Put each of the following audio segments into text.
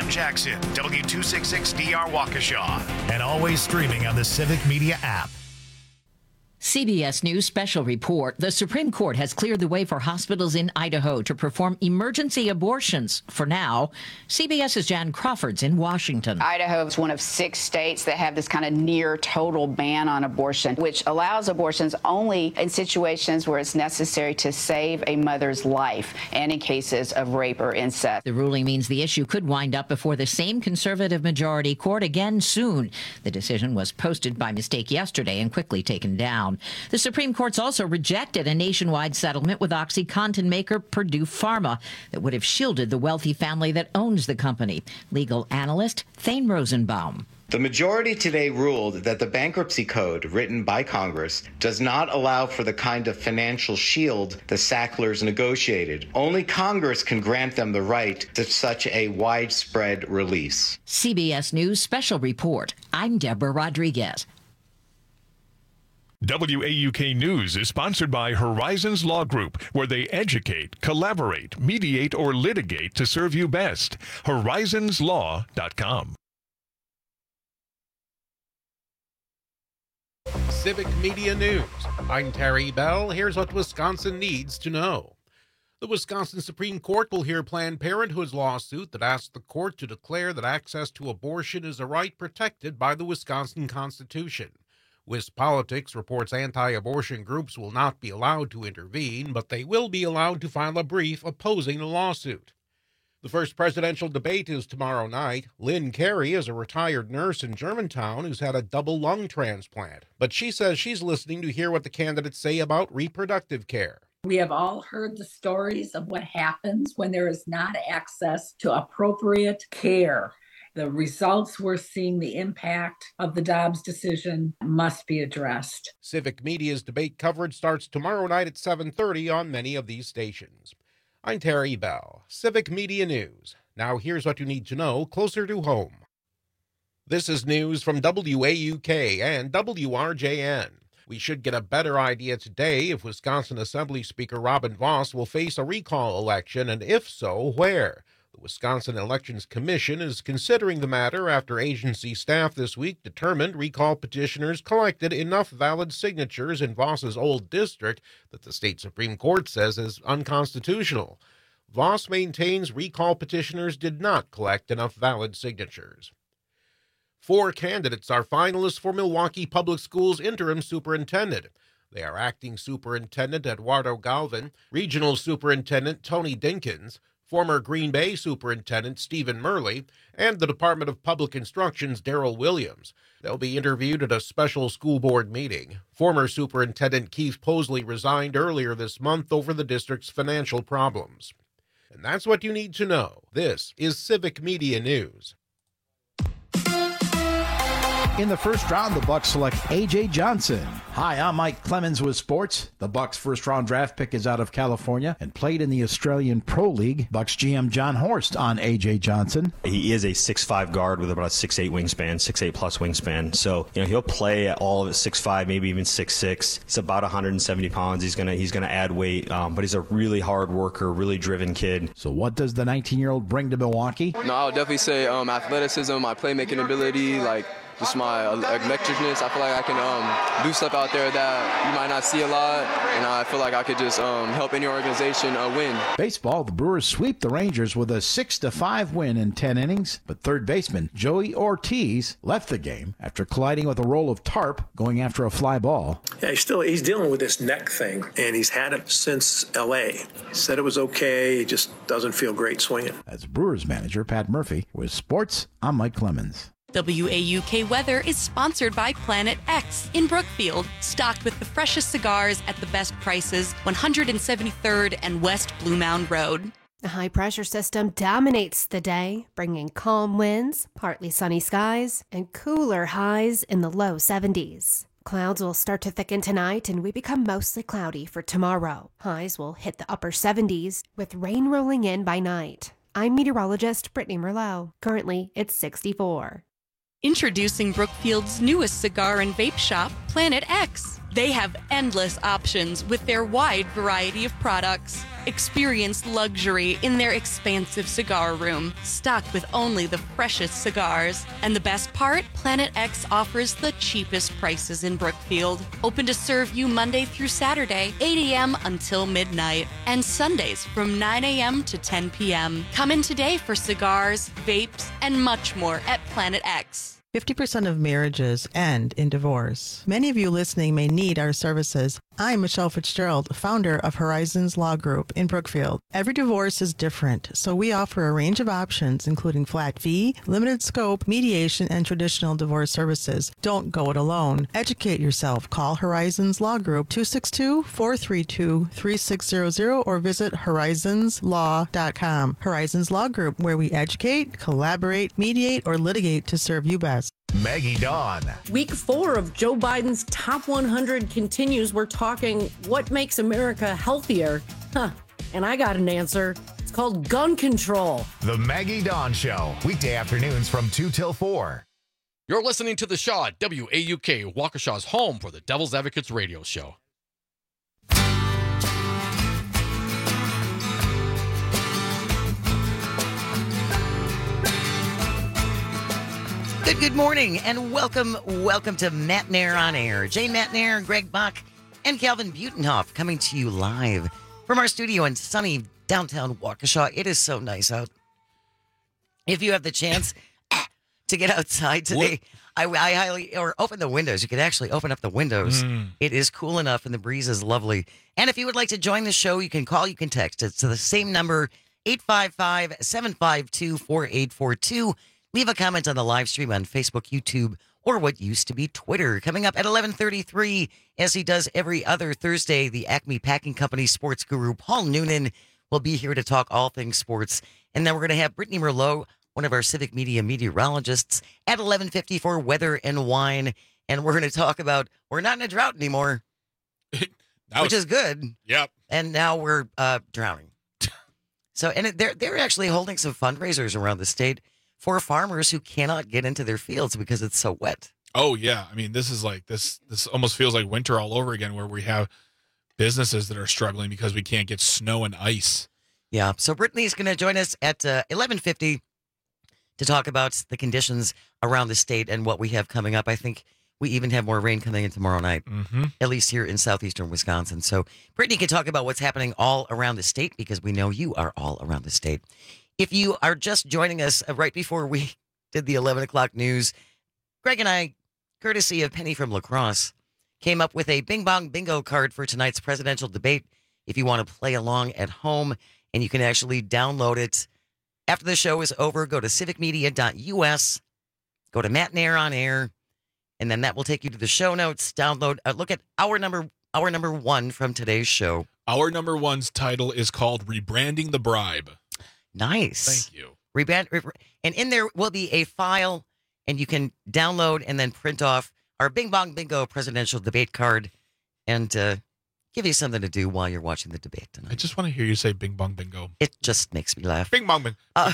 Jackson, W266DR Waukesha, and always streaming on the Civic Media app. CBS News special report. The Supreme Court has cleared the way for hospitals in Idaho to perform emergency abortions. For now, CBS's Jan Crawford's in Washington. Idaho is one of 6 states that have this kind of near total ban on abortion, which allows abortions only in situations where it's necessary to save a mother's life and in cases of rape or incest. The ruling means the issue could wind up before the same conservative majority court again soon. The decision was posted by mistake yesterday and quickly taken down. The Supreme Court's also rejected a nationwide settlement with OxyContin maker Purdue Pharma that would have shielded the wealthy family that owns the company. Legal analyst Thane Rosenbaum. The majority today ruled that the bankruptcy code written by Congress does not allow for the kind of financial shield the Sacklers negotiated. Only Congress can grant them the right to such a widespread release. CBS News special report. I'm Deborah Rodriguez. WAUK News is sponsored by Horizons Law Group, where they educate, collaborate, mediate, or litigate to serve you best. Horizonslaw.com. Civic Media News. I'm Terry Bell. Here's what Wisconsin needs to know. The Wisconsin Supreme Court will hear Planned Parenthood's lawsuit that asks the court to declare that access to abortion is a right protected by the Wisconsin Constitution. WisPolitics reports anti-abortion groups will not be allowed to intervene, but they will be allowed to file a brief opposing the lawsuit. The first presidential debate is tomorrow night. Lynn Carey is a retired nurse in Germantown who's had a double lung transplant, but she says she's listening to hear what the candidates say about reproductive care. We have all heard the stories of what happens when there is not access to appropriate care. The results we're seeing, the impact of the Dobbs decision must be addressed. Civic Media's debate coverage starts tomorrow night at 7:30 on many of these stations. I'm Terry Bell, Civic Media News. Now here's what you need to know closer to home. This is news from WAUK and WRJN. We should get a better idea today if Wisconsin Assembly Speaker Robin Vos will face a recall election, and if so, where. The Wisconsin Elections Commission is considering the matter after agency staff this week determined recall petitioners collected enough valid signatures in Voss's old district that the state Supreme Court says is unconstitutional. Voss maintains recall petitioners did not collect enough valid signatures. 4 candidates are finalists for Milwaukee Public Schools interim superintendent. They are acting superintendent Eduardo Galvin, regional superintendent Tony Dinkins, former Green Bay Superintendent Stephen Murley, and the Department of Public Instruction's Darrell Williams. They'll be interviewed at a special school board meeting. Former Superintendent Keith Posley resigned earlier this month over the district's financial problems. And that's what you need to know. This is Civic Media News. In the first round, the Bucs select A.J. Johnson. Hi, I'm Mike Clemens with sports. The Bucs' first-round draft pick is out of California and played in the Australian Pro League. Bucs GM John Horst on A.J. Johnson. He is a 6'5" guard with about a 6'8" wingspan, 6'8" plus wingspan. So, he'll play at all of it 6'5", maybe even 6'6". He's about 170 pounds. He's gonna add weight, but he's a really hard worker, really driven kid. So what does the 19-year-old bring to Milwaukee? No, I would definitely say athleticism, my playmaking ability, just my electricness. I feel like I can do stuff out there that you might not see a lot, and I feel like I could just help any organization win. Baseball, the Brewers sweep the Rangers with a 6-5 win in 10 innings, but third baseman Joey Ortiz left the game after colliding with a roll of tarp going after a fly ball. Yeah, he's dealing with this neck thing, and he's had it since L.A. He said it was okay, he just doesn't feel great swinging. As Brewers manager Pat Murphy. With sports, I'm Mike Clemens. WAUK Weather is sponsored by Planet X in Brookfield, stocked with the freshest cigars at the best prices, 173rd and West Blue Mound Road. A high-pressure system dominates the day, bringing calm winds, partly sunny skies, and cooler highs in the low 70s. Clouds will start to thicken tonight, and we become mostly cloudy for tomorrow. Highs will hit the upper 70s, with rain rolling in by night. I'm meteorologist Brittany Merlot. Currently, it's 64. Introducing Brookfield's newest cigar and vape shop, Planet X. They have endless options with their wide variety of products. Experience luxury in their expansive cigar room, stocked with only the freshest cigars. And the best part? Planet X offers the cheapest prices in Brookfield. Open to serve you Monday through Saturday, 8 a.m. until midnight, and Sundays from 9 a.m. to 10 p.m. Come in today for cigars, vapes, and much more at Planet X. 50% of marriages end in divorce. Many of you listening may need our services. I'm Michelle Fitzgerald, founder of Horizons Law Group in Brookfield. Every divorce is different, so we offer a range of options, including flat fee, limited scope, mediation, and traditional divorce services. Don't go it alone. Educate yourself. Call Horizons Law Group 262-432-3600 or visit horizonslaw.com. Horizons Law Group, where we educate, collaborate, mediate, or litigate to serve you best. Maggie Dawn. Week 4 of Joe Biden's Top 100 continues. We're talking what makes America healthier. And I got an answer. It's called gun control. The Maggie Dawn Show. Weekday afternoons from 2 till 4. You're listening to The Shaw at WAUK, Waukesha's home for the Devil's Advocates radio show. Good morning, and welcome to Matt Nair on Air. Jay Matt Nair, Greg Bach, and Calvin Butenhoff coming to you live from our studio in sunny downtown Waukesha. It is so nice out. If you have the chance to get outside today, I highly, or open the windows. You could actually open up the windows. It is cool enough, and the breeze is lovely. And if you would like to join the show, you can call, you can text. It's to the same number, 855-752-4842. Leave a comment on the live stream on Facebook, YouTube, or what used to be Twitter. Coming up at 11:33, as he does every other Thursday, the Acme Packing Company sports guru, Paul Noonan, will be here to talk all things sports. And then we're going to have Brittany Merlot, one of our Civic Media meteorologists, at 11:50 for weather and wine. And we're going to talk about, we're not in a drought anymore, which is good. Yep. And now we're drowning. So, and they're actually holding some fundraisers around the state for farmers who cannot get into their fields because it's so wet. Oh, yeah. I mean, this is like, this almost feels like winter all over again, where we have businesses that are struggling because we can't get snow and ice. Yeah. So Brittany's going to join us at 11:50 to talk about the conditions around the state and what we have coming up. I think we even have more rain coming in tomorrow night, at least here in southeastern Wisconsin. So Brittany can talk about what's happening all around the state, because we know you are all around the state. If you are just joining us right before we did the 11 o'clock news, Greg and I, courtesy of Penny from La Crosse, came up with a Bing Bong Bingo card for tonight's presidential debate. If you want to play along at home, and you can actually download it after the show is over, go to civicmedia.us, go to Matt Nair on Air, and then that will take you to the show notes. Download, look at our number one from today's show. Our number one's title is called Rebranding the Bribe. Nice. Thank you. And in there will be a file, and you can download and then print off our Bing Bong Bingo presidential debate card, and give you something to do while you're watching the debate tonight. I just want to hear you say Bing Bong Bingo. It just makes me laugh. Bing Bong Bingo.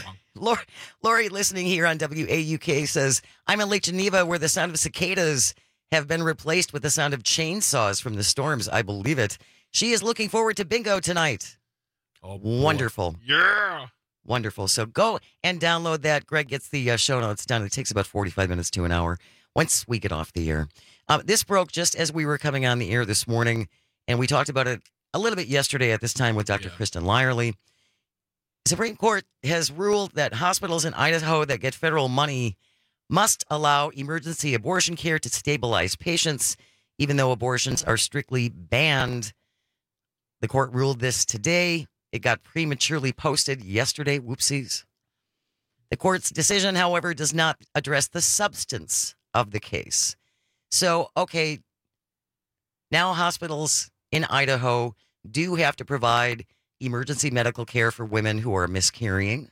Lori, listening here on WAUK, says, I'm in Lake Geneva, where the sound of cicadas have been replaced with the sound of chainsaws from the storms. I believe it. She is looking forward to bingo tonight. Oh, wonderful. Yeah. Wonderful. So go and download that. Greg gets the show notes done. It takes about 45 minutes to an hour once we get off the air. This broke just as we were coming on the air this morning, and we talked about it a little bit yesterday at this time with Dr. Kristen Lyerly. The Supreme Court has ruled that hospitals in Idaho that get federal money must allow emergency abortion care to stabilize patients, even though abortions are strictly banned. The court ruled this today. It got prematurely posted yesterday. Whoopsies. The court's decision, however, does not address the substance of the case. So, okay, now hospitals in Idaho do have to provide emergency medical care for women who are miscarrying,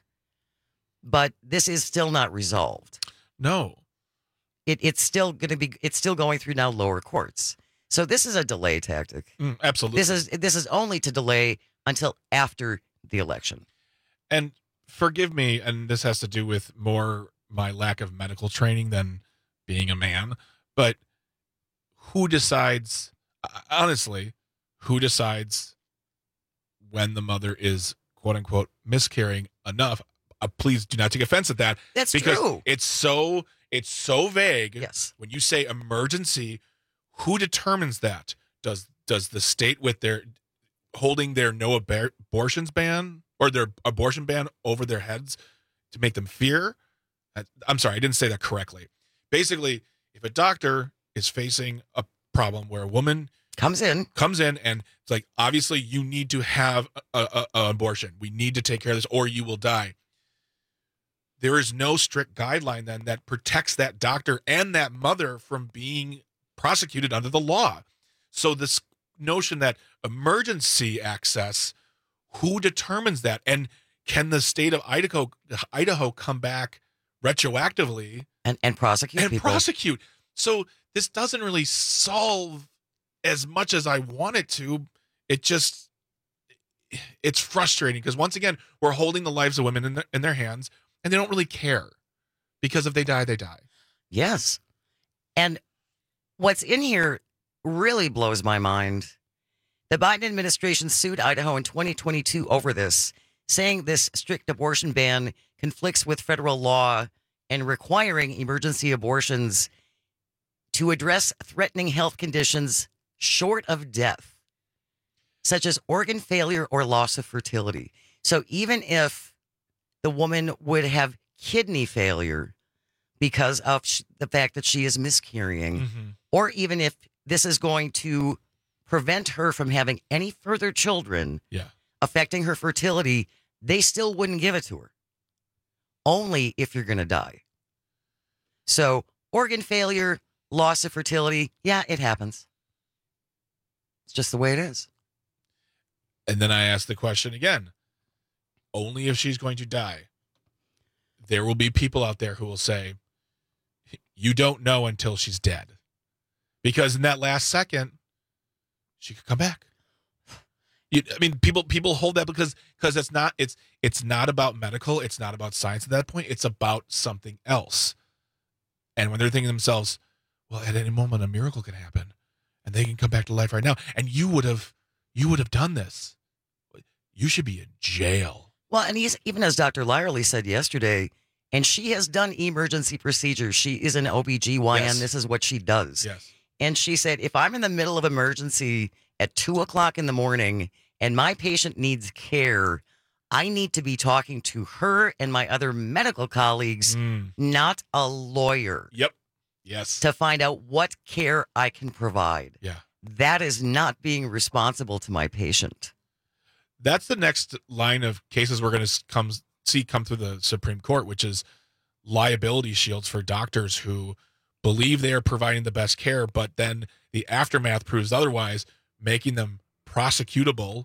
but this is still not resolved. No. It's still going through now lower courts. So this is a delay tactic. Absolutely. This is only to delay until after the election. And forgive me, and this has to do with more my lack of medical training than being a man, but who decides, honestly, who decides when the mother is, quote unquote, miscarrying enough? Please do not take offense at that. That's because true. It's so vague. Yes. When you say emergency, who determines that? Does the state with their holding their no abortions ban or their abortion ban over their heads to make them fear? I'm sorry, I didn't say that correctly. Basically, if a doctor is facing a problem where a woman comes in and it's like, obviously you need to have an abortion. We need to take care of this or you will die. There is no strict guideline then that protects that doctor and that mother from being prosecuted under the law. So this notion that emergency access, who determines that? And can the state of Idaho come back retroactively and prosecute people? Prosecute. So this doesn't really solve as much as I want it to. It's frustrating because once again, we're holding the lives of women in their hands and they don't really care because if they die, they die. Yes. And what's in here really blows my mind. The Biden administration sued Idaho in 2022 over this, saying this strict abortion ban conflicts with federal law and requiring emergency abortions to address threatening health conditions short of death, such as organ failure or loss of fertility. So even if the woman would have kidney failure because of the fact that she is miscarrying, or even if this is going to prevent her from having any further children affecting her fertility, they still wouldn't give it to her. Only if you're going to die. So organ failure, loss of fertility, yeah, it happens. It's just the way it is. And then I ask the question again, only if she's going to die. There will be people out there who will say, you don't know until she's dead. Because in that last second, she could come back. People hold that because it's not about medical, it's not about science at that point, it's about something else. And when they're thinking to themselves, well, at any moment a miracle can happen and they can come back to life right now, and you would have done this, you should be in jail. Well, and even as Dr. Lyerly said yesterday, and she has done emergency procedures. She is an OBGYN. Yes. This is what she does. Yes. And she said, if I'm in the middle of emergency at 2:00 in the morning and my patient needs care, I need to be talking to her and my other medical colleagues, not a lawyer. Yep. Yes. To find out what care I can provide. Yeah. That is not being responsible to my patient. That's the next line of cases we're going to come through the Supreme Court, which is liability shields for doctors who believe they are providing the best care, but then the aftermath proves otherwise, making them prosecutable,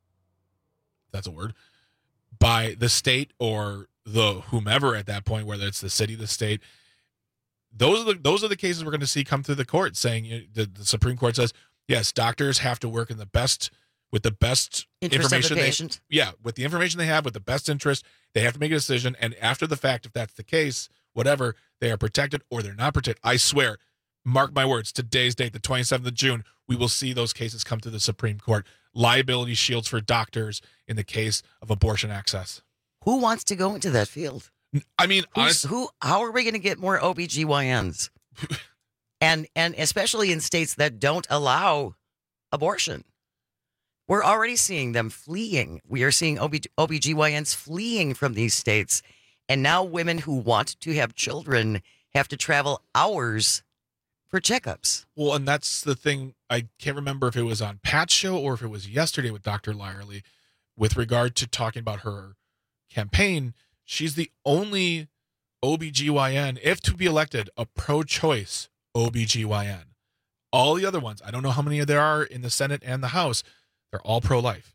if that's a word, by the state or the whomever at that point, whether it's the city, the state. Those are the cases we're going to see come through the court, saying the Supreme Court says, yes, doctors have to work with the best information with the information they have, with the best interest. They have to make a decision, and after the fact, if that's the case, whatever, they are protected or they're not protected. I swear, mark my words, today's date, the 27th of June, we will see those cases come to the Supreme Court. Liability shields for doctors in the case of abortion access. Who wants to go into that field? I mean, how are we going to get more OBGYNs? and especially in states that don't allow abortion. We're already seeing them fleeing. We are seeing OBGYNs fleeing from these states. And now women who want to have children have to travel hours for checkups. Well, and that's the thing. I can't remember if it was on Pat's show or if it was yesterday with Dr. Lyerly with regard to talking about her campaign. She's the only OBGYN, if to be elected, a pro-choice OBGYN. All the other ones, I don't know how many there are in the Senate and the House, they're all pro-life.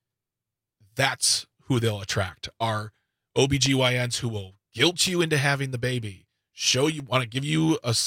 That's who they'll attract, are OBGYNs who will guilt you into having the baby, want to give you a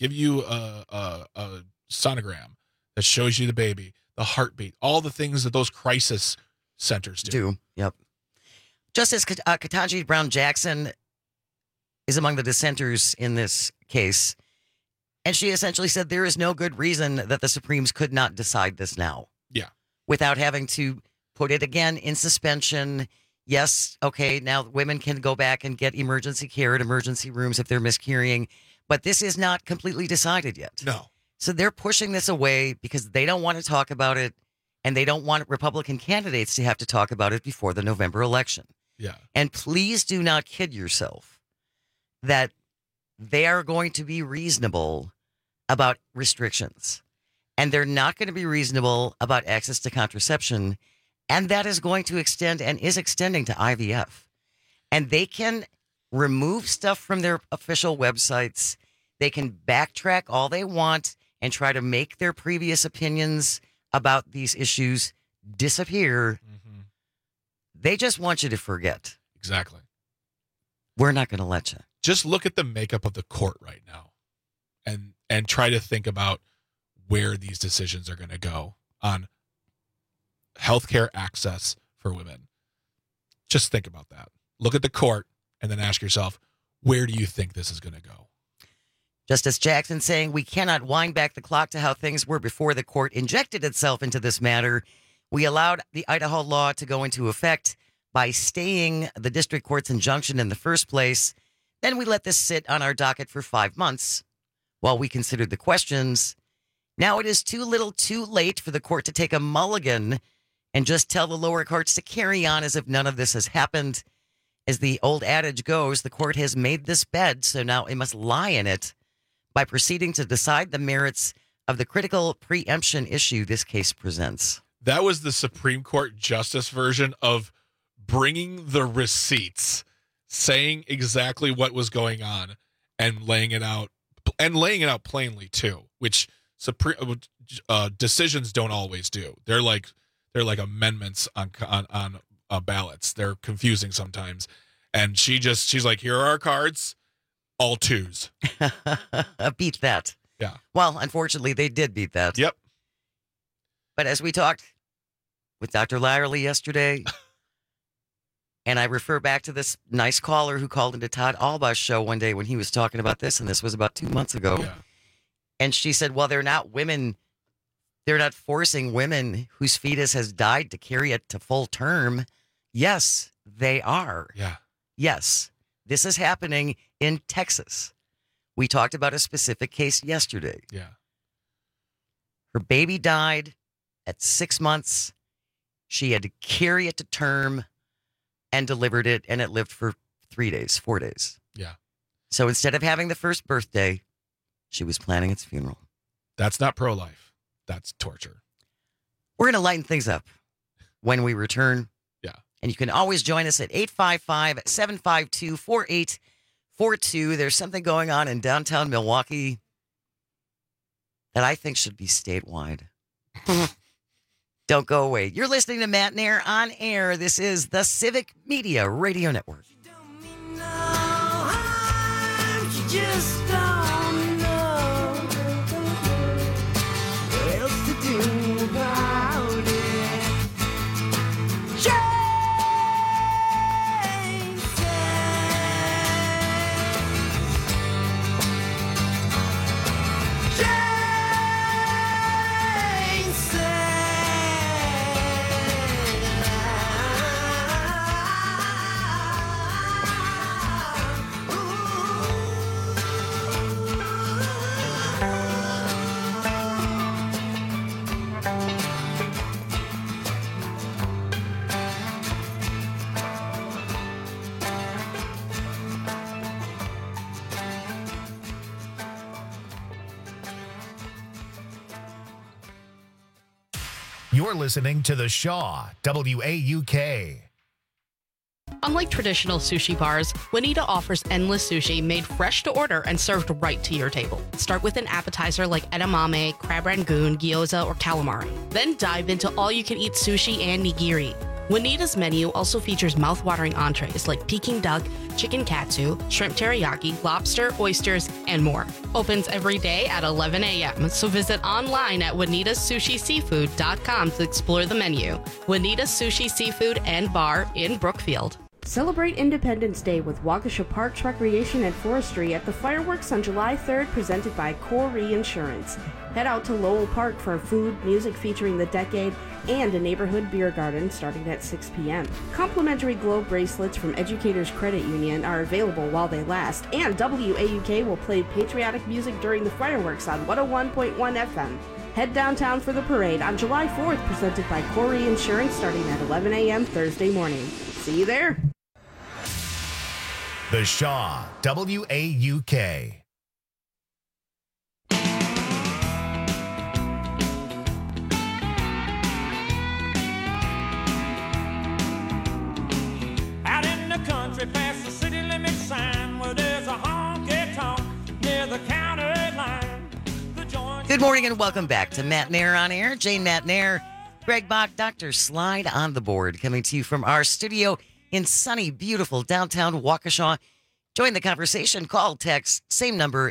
sonogram that shows you the baby, the heartbeat, all the things that those crisis centers do. Yep. Justice Ketanji Brown Jackson is among the dissenters in this case. And she essentially said there is no good reason that the Supremes could not decide this now. Yeah. Without having to put it again in suspension. Yes, okay, now women can go back and get emergency care at emergency rooms if they're miscarrying, but this is not completely decided yet. No. So they're pushing this away because they don't want to talk about it, and they don't want Republican candidates to have to talk about it before the November election. Yeah. And please do not kid yourself that they are going to be reasonable about restrictions, and they're not going to be reasonable about access to contraception. And that is going to extend and is extending to IVF. And they can remove stuff from their official websites. They can backtrack all they want and try to make their previous opinions about these issues disappear. Mm-hmm. They just want you to forget. Exactly. We're not going to let you. Just look at the makeup of the court right now and try to think about where these decisions are going to go on healthcare access for women. Just think about that. Look at the court and then ask yourself, where do you think this is going to go? Justice Jackson saying we cannot wind back the clock to how things were before the court injected itself into this matter. We allowed the Idaho law to go into effect by staying the district court's injunction in the first place. Then we let this sit on our docket for 5 months while we considered the questions. Now it is too little too late for the court to take a mulligan and just tell the lower courts to carry on as if none of this has happened. As the old adage goes, the court has made this bed, so now it must lie in it by proceeding to decide the merits of the critical preemption issue this case presents. That was the Supreme Court justice version of bringing the receipts, saying exactly what was going on and laying it out plainly too, which decisions don't always do. They're like amendments on ballots. They're confusing sometimes. And she's like, here are our cards, all twos. Beat that. Yeah. Well, unfortunately, they did beat that. Yep. But as we talked with Dr. Lyerly yesterday, and I refer back to this nice caller who called into Todd Albaugh's show one day when he was talking about this, and this was about 2 months ago. Yeah. And she said, well, they're not forcing women whose fetus has died to carry it to full term. Yes, they are. Yeah. Yes, this is happening in Texas. We talked about a specific case yesterday. Yeah. Her baby died at 6 months. She had to carry it to term and delivered it, and it lived for 4 days. Yeah. So instead of having the first birthday, she was planning its funeral. That's not pro-life. That's torture. We're going to lighten things up when we return. Yeah. And you can always join us at 855-752-4842. There's something going on in downtown Milwaukee that I think should be statewide. Don't go away. You're listening to Matt Nair on air. This is the Civic Media Radio Network. Just don't know what else to do about it. You're listening to The Shaw, WAUK. Unlike traditional sushi bars, Juanita offers endless sushi made fresh to order and served right to your table. Start with an appetizer like edamame, crab rangoon, gyoza, or calamari. Then dive into all-you-can-eat sushi and nigiri. Juanita's menu also features mouth-watering entrees like Peking duck, chicken katsu, shrimp teriyaki, lobster, oysters, and more. Opens every day at 11 a.m., so visit online at JuanitaSushiSeafood.com to explore the menu. Juanita's Sushi Seafood and Bar in Brookfield. Celebrate Independence Day with Waukesha Parks Recreation and Forestry at the fireworks on July 3rd, presented by Corey Insurance. Head out to Lowell Park for food, music featuring the decade, and a neighborhood beer garden starting at 6 p.m. Complimentary globe bracelets from Educators Credit Union are available while they last, and WAUK will play patriotic music during the fireworks on 101.1 FM. Head downtown for the parade on July 4th, presented by Corey Insurance, starting at 11 a.m. Thursday morning. See you there. The Shaw, WAUK. Out in the country past the city limit sign where there's a honky-tonk near the county line. Good morning and welcome back to Matt Nair on Air. Jane Matt Nair, Greg Bach, Dr. Slide on the board, coming to you from our studio in sunny, beautiful downtown Waukesha. Join the conversation. Call, text, same number,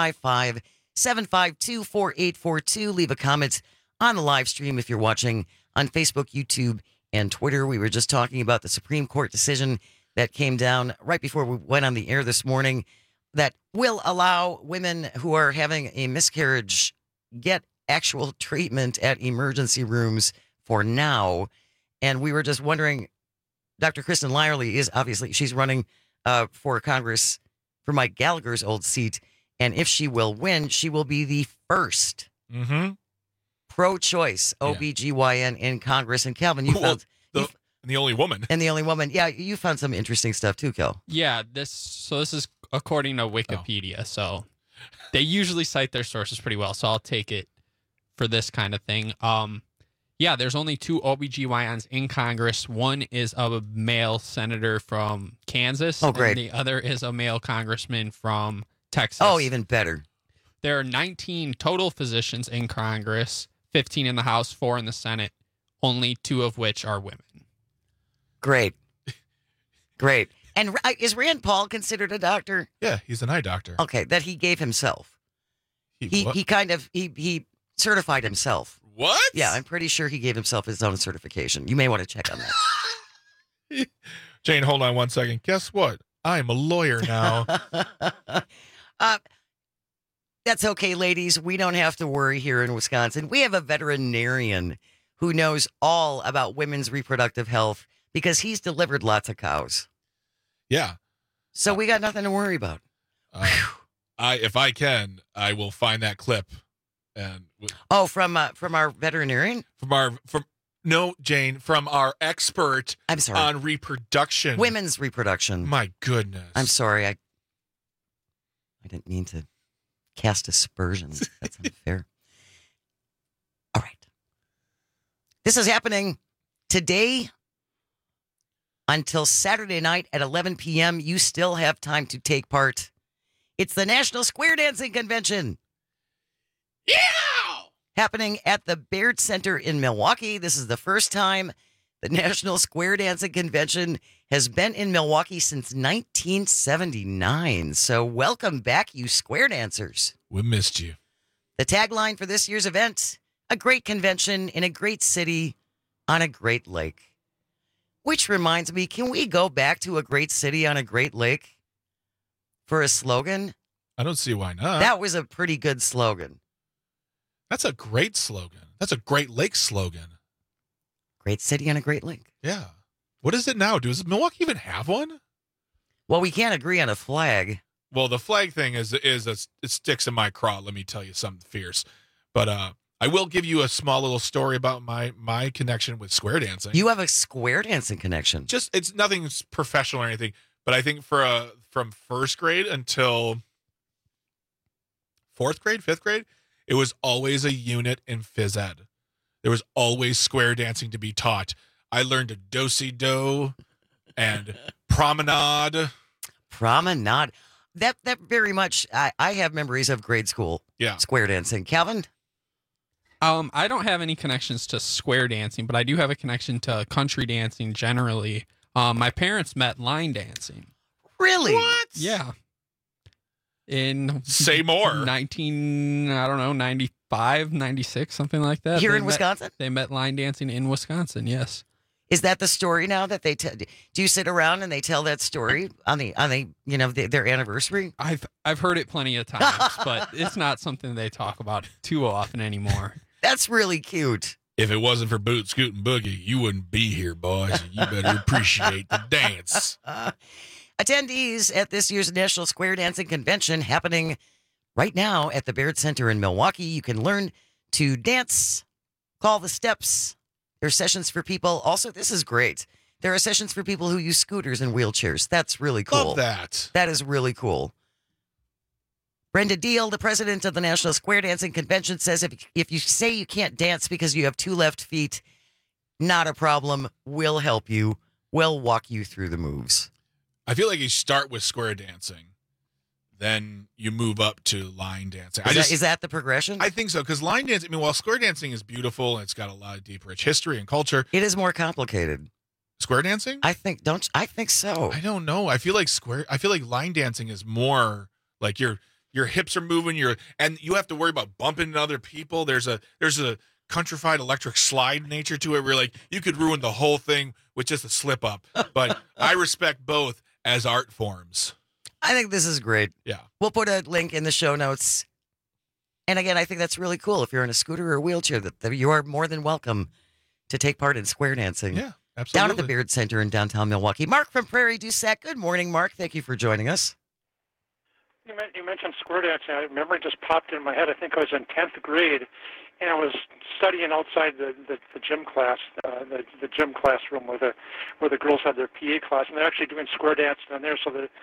855-752-4842. Leave a comment on the live stream if you're watching on Facebook, YouTube, and Twitter. We were just talking about the Supreme Court decision that came down right before we went on the air this morning that will allow women who are having a miscarriage get actual treatment at emergency rooms for now. And we were just wondering, Dr. Kristen Lyerly is obviously, she's running for Congress for Mike Gallagher's old seat. And if she will win, she will be the first pro-choice OBGYN in Congress. And Calvin, you found... the only woman. And the only woman. Yeah, you found some interesting stuff too, Kel. Yeah, this is according to Wikipedia. So they usually cite their sources pretty well. So I'll take it for this kind of thing. Yeah, there's only two OBGYNs in Congress. One is a male senator from Kansas. Oh, great. And the other is a male congressman from Texas. Oh, even better. There are 19 total physicians in Congress, 15 in the House, 4 in the Senate, only 2 of which are women. Great. Great. And is Rand Paul considered a doctor? Yeah, he's an eye doctor. Okay, that he gave himself. He certified himself. What? Yeah, I'm pretty sure he gave himself his own certification. You may want to check on that. Jane, hold on one second. Guess what? I'm a lawyer now. That's okay, ladies. We don't have to worry here in Wisconsin. We have a veterinarian who knows all about women's reproductive health because he's delivered lots of cows. Yeah. So we got nothing to worry about. If I can, I will find that clip. And from our veterinarian? No, Jane, from our expert I'm sorry. On reproduction. Women's reproduction. My goodness. I'm sorry. I didn't mean to cast aspersions. That's unfair. All right. This is happening today until Saturday night at 11 p.m. You still have time to take part. It's the National Square Dancing Convention. Yeah! Happening at the Baird Center in Milwaukee. This is the first time the National Square Dancing Convention has been in Milwaukee since 1979. So welcome back, you square dancers. We missed you. The tagline for this year's event, a great convention in a great city on a great lake. Which reminds me, can we go back to a great city on a great lake for a slogan? I don't see why not. That was a pretty good slogan. That's a great slogan. That's a Great Lake slogan. Great city on a great lake. Yeah. What is it now? Does Milwaukee even have one? Well, we can't agree on a flag. Well, the flag thing it sticks in my craw. Let me tell you something fierce. But I will give you a small little story about my connection with square dancing. You have a square dancing connection. Just it's nothing professional or anything. But I think from first grade until fourth grade, fifth grade, it was always a unit in phys ed. There was always square dancing to be taught. I learned a do-si-do and promenade. Promenade. That very much, I have memories of grade school square dancing. Calvin? I don't have any connections to square dancing, but I do have a connection to country dancing generally. My parents met line dancing. Really? What? Yeah. In say more 95, 96, something like that. Here in Wisconsin? They met line dancing in Wisconsin. Yes. Is that the story now that they tell? Do you sit around and they tell that story on the their anniversary? I've heard it plenty of times, but it's not something they talk about too often anymore. That's really cute. If it wasn't for Boot, Scoot, and Boogie, you wouldn't be here, boys. You better appreciate the dance. Attendees at this year's National Square Dancing Convention happening right now at the Baird Center in Milwaukee. You can learn to dance, call the steps. There are sessions for people. Also, this is great. There are sessions for people who use scooters and wheelchairs. That's really cool. Love that. That is really cool. Brenda Deal, the president of the National Square Dancing Convention, says if you say you can't dance because you have 2 left feet, not a problem. We'll help you. We'll walk you through the moves. I feel like you start with square dancing, then you move up to line dancing. Is that the progression? I think so, because line dancing, while square dancing is beautiful and it's got a lot of deep, rich history and culture, it is more complicated. Square dancing? I think so. I don't know. I feel like line dancing is more like your hips are moving, and you have to worry about bumping into other people. There's a countrified electric slide nature to it where you could ruin the whole thing with just a slip up. But I respect both as art forms. I think this is great. Yeah. We'll put a link in the show notes. And again, I think that's really cool. If you're in a scooter or a wheelchair, that you are more than welcome to take part in square dancing. Yeah, absolutely. Down at the Baird Center in downtown Milwaukee. Mark from Prairie du Sac. Good morning, Mark. Thank you for joining us. You mentioned square dancing. A memory just popped in my head. I think I was in 10th grade, and I was studying outside the gym class, the gym classroom where the girls had their PE class, and they're actually doing square dancing in there. So the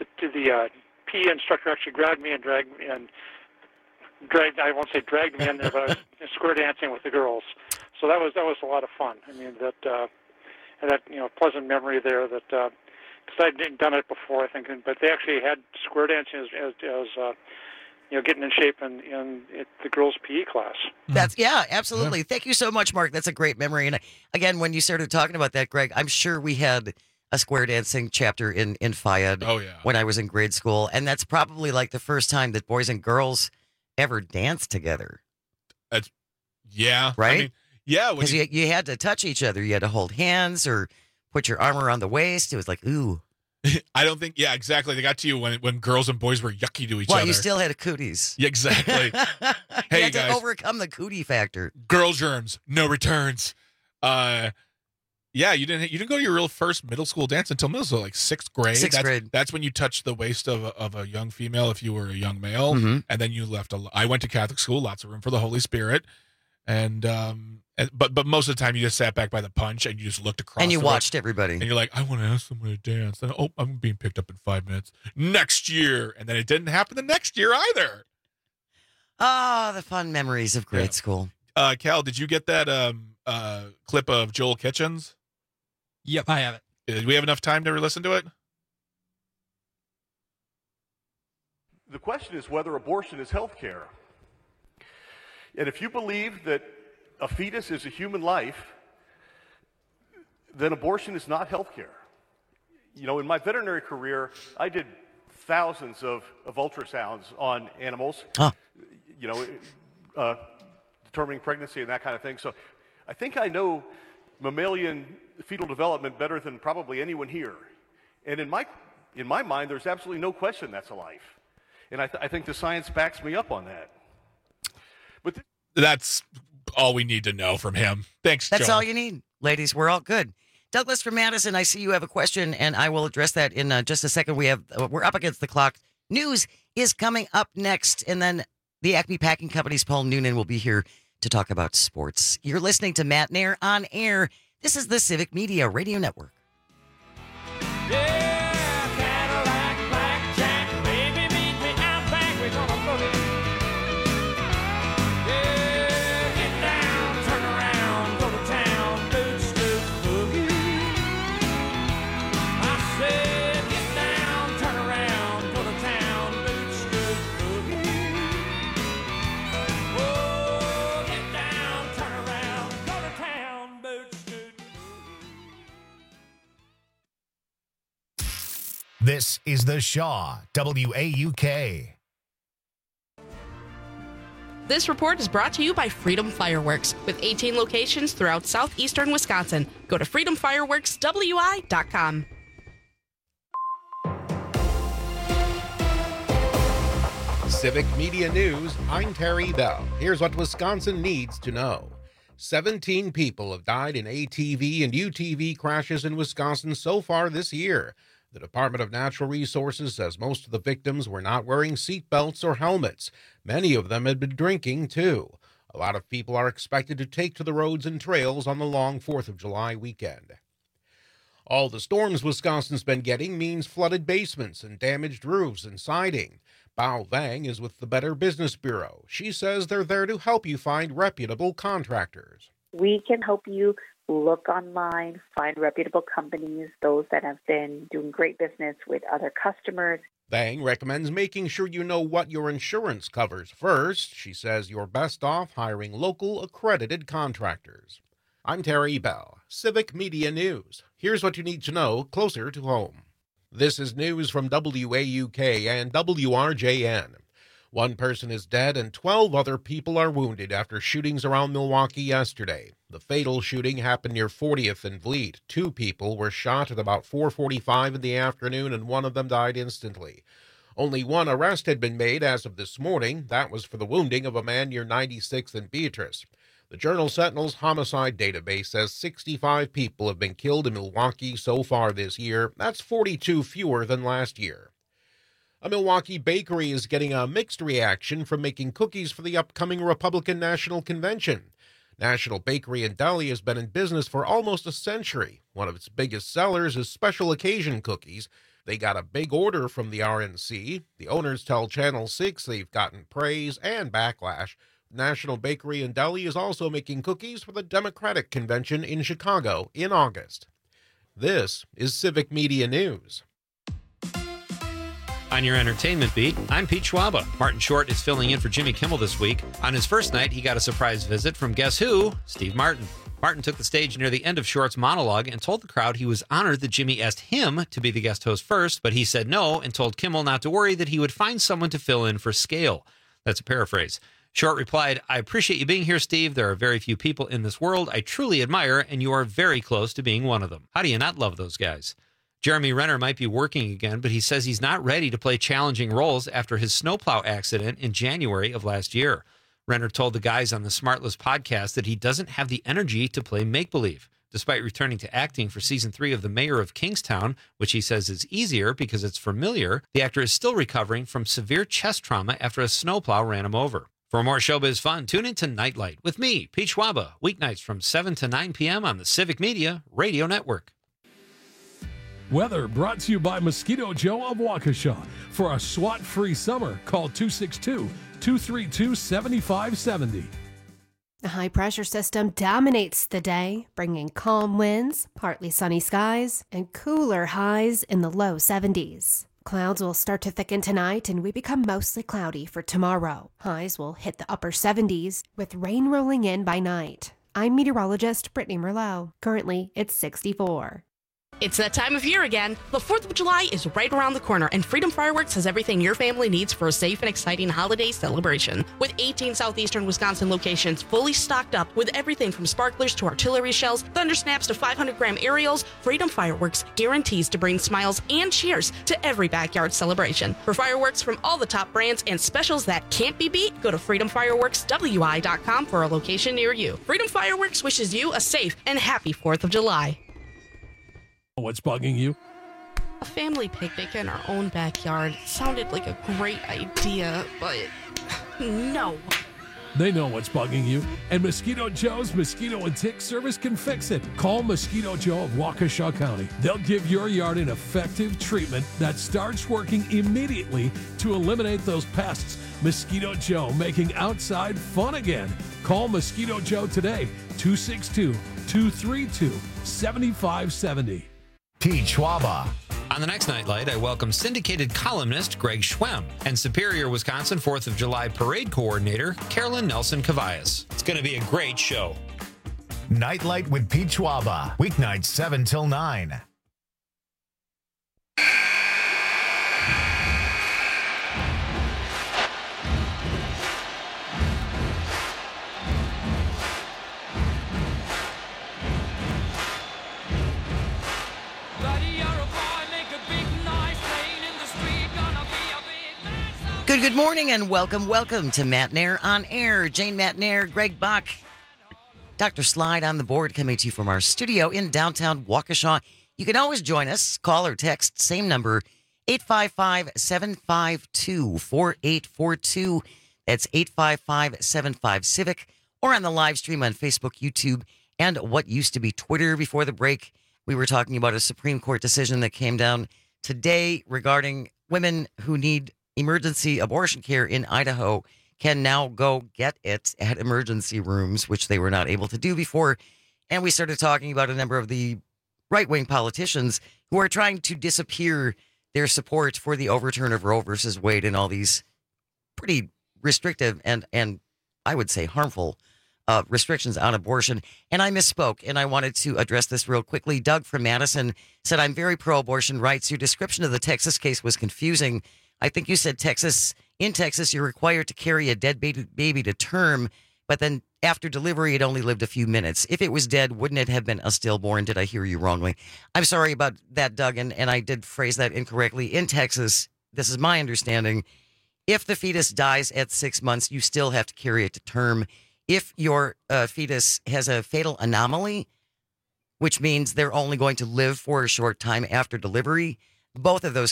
PE instructor actually grabbed me and dragged me and dragged. I won't say dragged me in there, but I was square dancing with the girls. So that was a lot of fun. I mean that pleasant memory there that. Because I'd done it before, I think, but they actually had square dancing as getting in shape in the girls' PE class. Absolutely. Yeah. Thank you so much, Mark. That's a great memory. And again, when you started talking about that, Greg, I'm sure we had a square dancing chapter in Fayed when I was in grade school, and that's probably like the first time that boys and girls ever danced together. Right? I mean, because you had to touch each other. You had to hold hands or put your arm around the waist. It was like, ooh. I don't think, exactly. They got to you when girls and boys were yucky to each other. Well, you still had cooties. Yeah, exactly. Hey, you had guys, to overcome the cootie factor. Girl germs, no returns. You didn't go to your real first middle school dance until middle school, like 6th grade. Sixth grade. That's when you touched the waist of a young female if you were a young male, and then you left. I went to Catholic school, lots of room for the Holy Spirit, and but most of the time you just sat back by the punch and you just looked across and you watched everybody, and you're like, I want to ask someone to dance. And I'm being picked up in 5 minutes next year, and then it didn't happen the next year either. The fun memories of grade school. Cal, did you get that clip of Joel Kitchens? Yep, I have it. Do we have enough time to listen to it? The question is whether abortion is health care. And if you believe that a fetus is a human life, then abortion is not health care. In my veterinary career, I did thousands of ultrasounds on animals, determining pregnancy and that kind of thing. So I think I know mammalian fetal development better than probably anyone here. And in my mind, there's absolutely no question that's a life. And I think the science backs me up on that. But that's all we need to know from him. Thanks, That's Joel. all you need. Ladies, we're all good. Douglas from Madison, I see you have a question, and I will address that in just a second. We're up against the clock. News is coming up next, and then the Acme Packing Company's Paul Noonan will be here to talk about sports. You're listening to Matt Nair on air. This is the Civic Media Radio Network. This is the Shaw WAUK. This report is brought to you by Freedom Fireworks, with 18 locations throughout southeastern Wisconsin. Go to freedomfireworkswi.com. Civic Media News, I'm Terry Bell. Here's what Wisconsin needs to know. 17 people have died in ATV and UTV crashes in Wisconsin so far this year. The Department of Natural Resources says most of the victims were not wearing seat belts or helmets. Many of them had been drinking, too. A lot of people are expected to take to the roads and trails on the long 4th of July weekend. All the storms Wisconsin's been getting means flooded basements and damaged roofs and siding. Bao Vang is with the Better Business Bureau. She says they're there to help you find reputable contractors. We can help you look online, find reputable companies, those that have been doing great business with other customers. Vang recommends making sure you know what your insurance covers first. She says you're best off hiring local accredited contractors. I'm Terry Bell, Civic Media News. Here's what you need to know closer to home. This is news from WAUK and WRJN. One person is dead and 12 other people are wounded after shootings around Milwaukee yesterday. The fatal shooting happened near 40th and Vliet. 2 people were shot at about 4:45 in the afternoon and one of them died instantly. Only one arrest had been made as of this morning. That was for the wounding of a man near 96th and Beatrice. The Journal-Sentinel's homicide database says 65 people have been killed in Milwaukee so far this year. That's 42 fewer than last year. A Milwaukee bakery is getting a mixed reaction from making cookies for the upcoming Republican National Convention. National Bakery and Deli has been in business for almost a century. One of its biggest sellers is special occasion cookies. They got a big order from the RNC. The owners tell Channel 6 they've gotten praise and backlash. National Bakery and Deli is also making cookies for the Democratic Convention in Chicago in August. This is Civic Media News. On your entertainment beat, I'm Pete Schwaba. Martin Short is filling in for Jimmy Kimmel this week. On his first night, he got a surprise visit from guess who? Steve Martin. Martin took the stage near the end of Short's monologue and told the crowd he was honored that Jimmy asked him to be the guest host first, but he said no and told Kimmel not to worry, that he would find someone to fill in for Scale. That's a paraphrase. Short replied, I appreciate you being here, Steve. There are very few people in this world I truly admire, and you are very close to being one of them. How do you not love those guys? Jeremy Renner might be working again, but he says he's not ready to play challenging roles after his snowplow accident in January of last year. Renner told the guys on the Smartless podcast that he doesn't have the energy to play make-believe. Despite returning to acting for season 3 of The Mayor of Kingstown, which he says is easier because it's familiar, the actor is still recovering from severe chest trauma after a snowplow ran him over. For more showbiz fun, tune into Nightlight with me, Pete Schwaba, weeknights from 7 to 9 p.m. on the Civic Media Radio Network. Weather brought to you by Mosquito Joe of Waukesha. For a SWAT-free summer, call 262-232-7570. A high-pressure system dominates the day, bringing calm winds, partly sunny skies, and cooler highs in the low 70s. Clouds will start to thicken tonight, and we become mostly cloudy for tomorrow. Highs will hit the upper 70s, with rain rolling in by night. I'm meteorologist Brittany Merlot. Currently, it's 64. It's that time of year again. The 4th of July is right around the corner, and Freedom Fireworks has everything your family needs for a safe and exciting holiday celebration. With 18 southeastern Wisconsin locations fully stocked up with everything from sparklers to artillery shells, thunder snaps to 500-gram aerials, Freedom Fireworks guarantees to bring smiles and cheers to every backyard celebration. For fireworks from all the top brands and specials that can't be beat, go to freedomfireworkswi.com for a location near you. Freedom Fireworks wishes you a safe and happy 4th of July. What's bugging you? A family picnic in our own backyard sounded like a great idea, but no. They know what's bugging you, and Mosquito Joe's Mosquito and Tick Service can fix it. Call Mosquito Joe of Waukesha County. They'll give your yard an effective treatment that starts working immediately to eliminate those pests. Mosquito Joe, making outside fun again. Call Mosquito Joe today, 262-232-7570. Pete Schwaba. On the next Nightlight, I welcome syndicated columnist Greg Schwem and Superior, Wisconsin 4th of July Parade Coordinator Carolyn Nelson Cavaias. It's going to be a great show. Nightlight with Pete Schwaba. Weeknights 7 till 9. Good morning and welcome to Matt Nair on Air. Jane Matt Nair, Greg Bach, Dr. Slide on the board, coming to you from our studio in downtown Waukesha. You can always join us. Call or text, same number, 855-752-4842. That's 855-75-CIVIC. Or on the live stream on Facebook, YouTube, and what used to be Twitter. Before the break, we were talking about a Supreme Court decision that came down today regarding women who need emergency abortion care in Idaho can now go get it at emergency rooms, which they were not able to do before. And we started talking about a number of the right-wing politicians who are trying to disappear their support for the overturn of Roe versus Wade and all these pretty restrictive and I would say harmful restrictions on abortion. And I misspoke, and I wanted to address this real quickly. Doug from Madison said, I'm very pro-abortion rights. Your description of the Texas case was confusing. I think you said in Texas, you're required to carry a dead baby to term, but then after delivery, it only lived a few minutes. If it was dead, wouldn't it have been a stillborn? Did I hear you wrongly? I'm sorry about that, Doug, and I did phrase that incorrectly. In Texas, this is my understanding, if the fetus dies at 6 months, you still have to carry it to term. If your fetus has a fatal anomaly, which means they're only going to live for a short time after delivery, in both of those